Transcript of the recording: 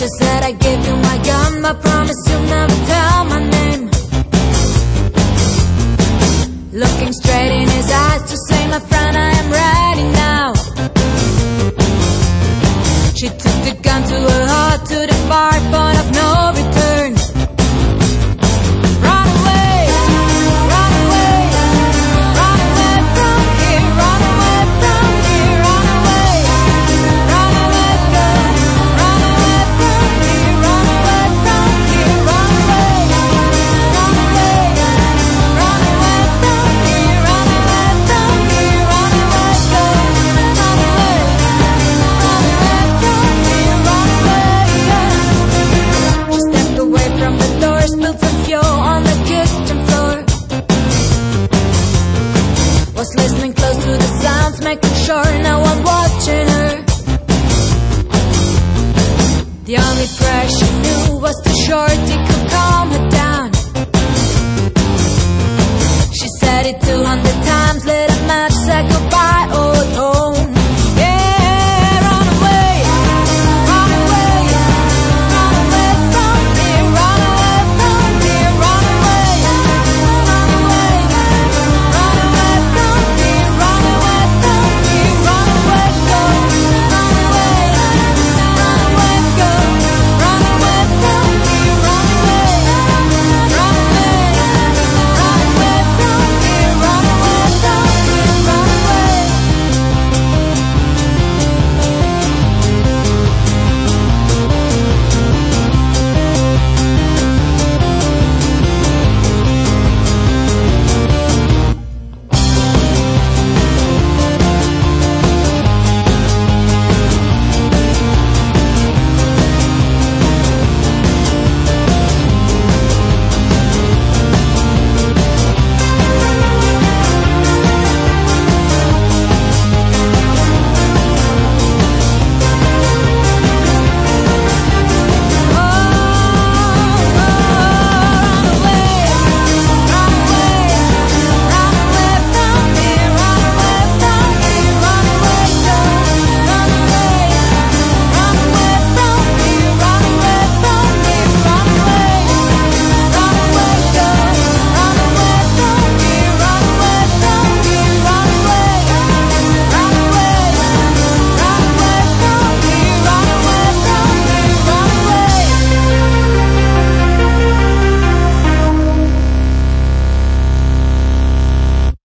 She said, I gave you my gun, I promise you'll never tell my name. Looking straight in his eyes to say, my friend, I am ready now. She took the gun to her heart, to the far point of no return. Run away, run away, run away from here, run away from here, run away, run away from here, run away from here, run away, run away, run away from here, run away from here, run away, run away from here, run away. She stepped away from the door, spilled some fuel on the kitchen floor. Was listening close to the sounds, making sure no one watching her. The only prayer she knew was the shorty could calm her down. She said it 200 times, lit a match, said goodbye. Oh,